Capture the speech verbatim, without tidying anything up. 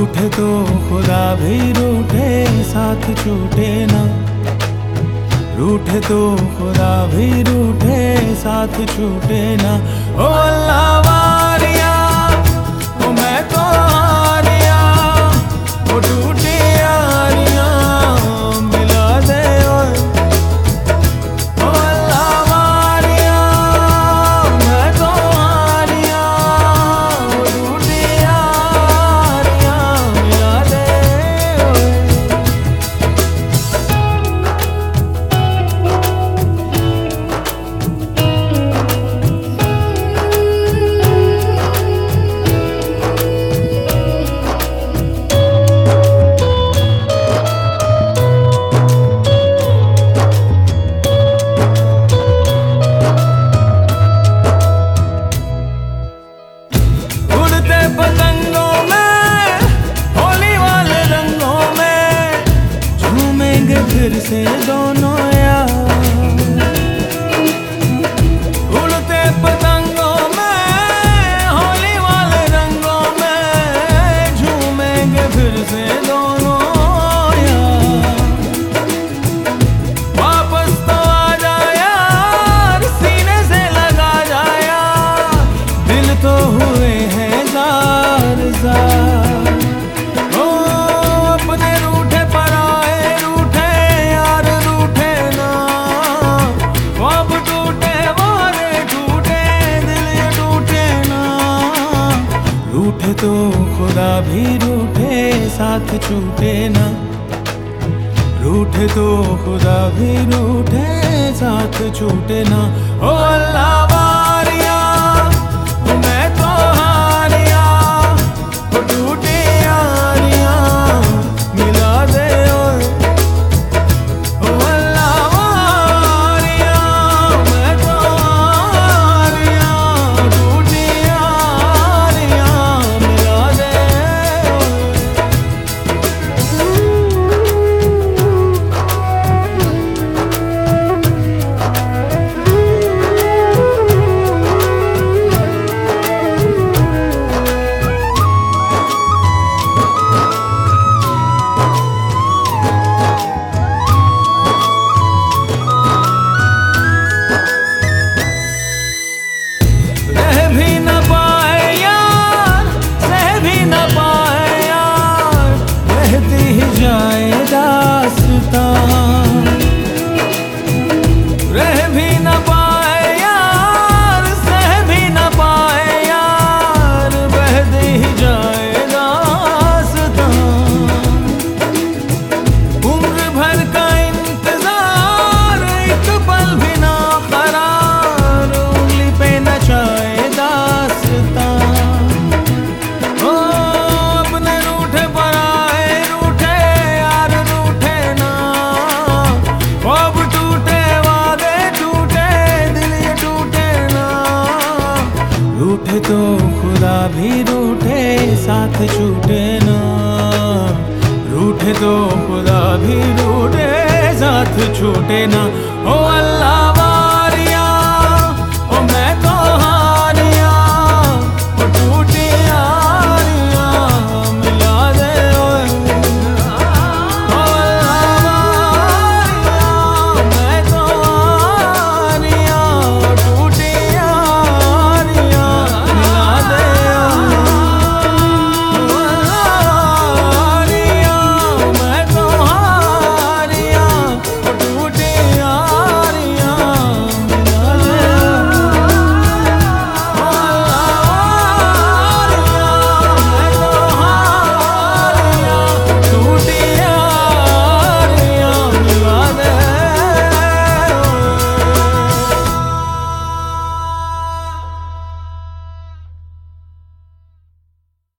रूठे तो खुदा भी रूठे, साथ छूटे ना। रूठे तो खुदा भी रूठे, साथ छूटे ना। ओ अल्लाह वारिया, ओ मैं तो हारिया, ओ टूटी यारियां मिला दे ओए। ओ अल्लाह वारिया, मैं तो हारिया, ओ टूटी यारियां मिला दे ओए। पतंगों में होली वाले रंगों में झूमेंगे फिर से दोनों यार। उड़ते पतंगों में होली वाले रंगों में झूमेंगे फिर से दोनों यार। वापस तो आ जा यार, सीने से लगा जा यार, दिल तो हुए हैं ओ अपने रूठे पर आए रूठे यार, रूठे ना। ख्वाब टूटे वारे टूटे, दिल ये टूटे ना। रूठे तो खुदा भी रूठे, साथ छूटे ना। रूठे तो खुदा भी रूठे, साथ छूटे ना। ओ अल्लाह वारिया, मैं तो हारिया, ओ टूटी यारियां मिला दे ओए। ओ अल्लाह वारिया, मैं तो हारिया, टूटी यारियां मिला दे जाए दास्तां। रह भी न पाए यार, सह भी न पाए यार, बहती ही जाए दास्तां। उम्र भर का इंतजार, एक पल भी ना करार, उंगली पे नचाए दास्तां। रूठे तो खुदा भी रूठे, साथ छूटे ना। रूठे तो खुदा भी रूठे, साथ छूटे ना। ओ अल्लाह